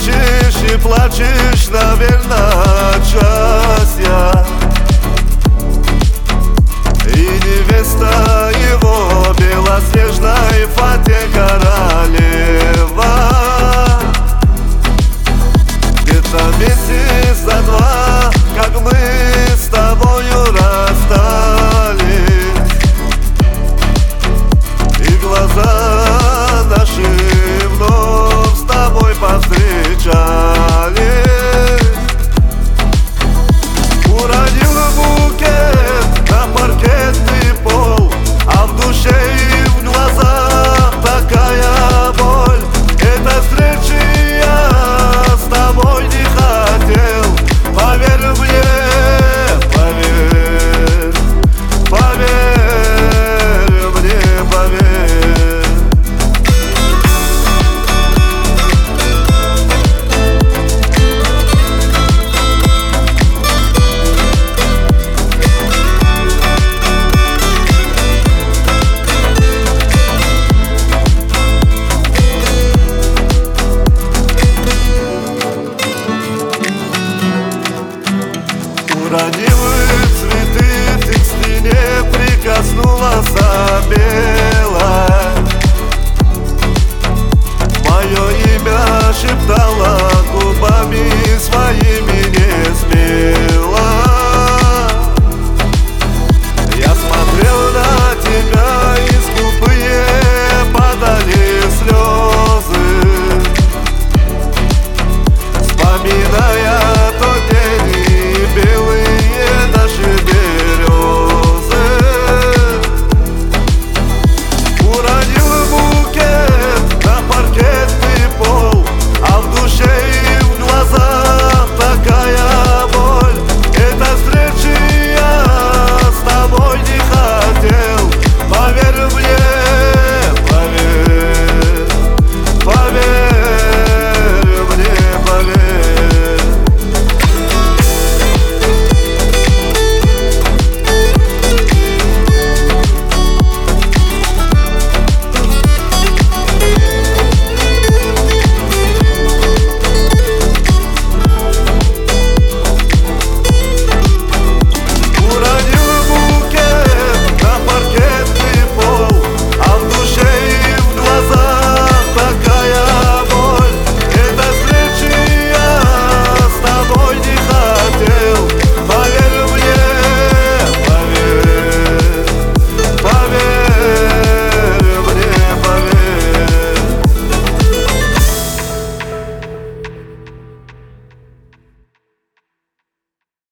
плачешь и плачешь, наверное, от счастья. И невеста его белоснежной фате королева. Где-то месяца два, как мы с тобою расстались, и глаза наши вновь с тобой повстречались. Уронил букет на паркетный пол, а в душе и в глазах такая боль. Этой встречи я с тобой не хотел. Поверь мне, поверь, поверь мне, поверь. Уронила цветы, ты к стене прикоснулась белая. Мое имя шептала губами своими не смей.